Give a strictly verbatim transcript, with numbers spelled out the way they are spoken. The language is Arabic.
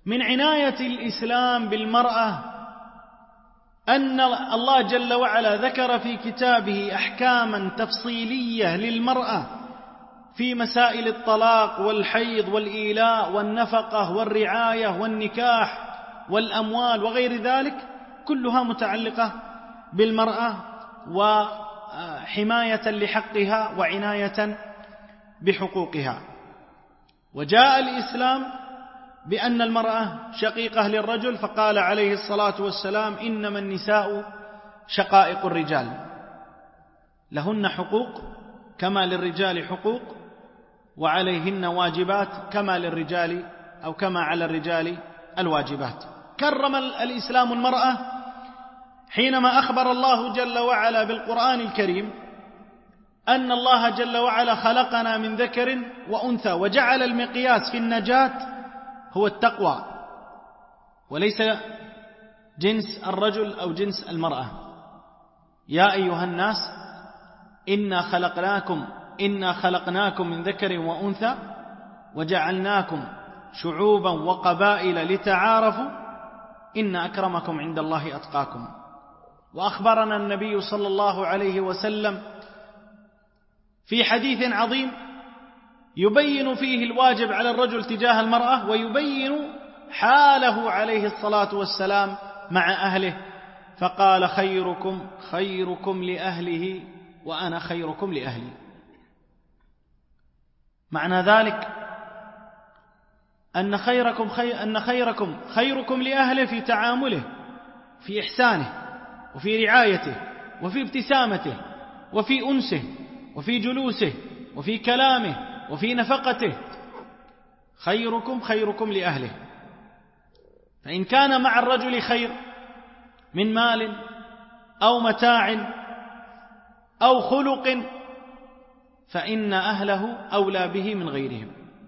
من عناية الإسلام بالمرأة أن الله جل وعلا ذكر في كتابه أحكاما تفصيلية للمرأة في مسائل الطلاق والحيض والإيلاء والنفقة والرعاية والنكاح والأموال وغير ذلك، كلها متعلقة بالمرأة وحماية لحقها وعناية بحقوقها. وجاء الإسلام بأن المرأة شقيقة للرجل، فقال عليه الصلاة والسلام: إنما النساء شقائق الرجال، لهن حقوق كما للرجال حقوق، وعليهن واجبات كما للرجال أو كما على الرجال الواجبات. كرم الإسلام المرأة حينما أخبر الله جل وعلا بالقرآن الكريم أن الله جل وعلا خلقنا من ذكر وأنثى، وجعل المقياس في النجاة هو التقوى وليس جنس الرجل أو جنس المرأة. يا أيها الناس إنا خلقناكم إنا خلقناكم من ذكر وأنثى وجعلناكم شعوبا وقبائل لتعارفوا إن أكرمكم عند الله أتقاكم. وأخبرنا النبي صلى الله عليه وسلم في حديث عظيم يبين فيه الواجب على الرجل تجاه المرأة، ويبين حاله عليه الصلاة والسلام مع أهله، فقال: خيركم خيركم لأهله وأنا خيركم لأهلي. معنى ذلك أن خيركم خير أن خيركم خيركم لأهله في تعامله، في إحسانه، وفي رعايته، وفي ابتسامته، وفي أنسه، وفي جلوسه، وفي كلامه، وفي نفقته. خيركم خيركم لأهله. فإن كان مع الرجل خير من مال أو متاع أو خلق فإن أهله أولى به من غيرهم.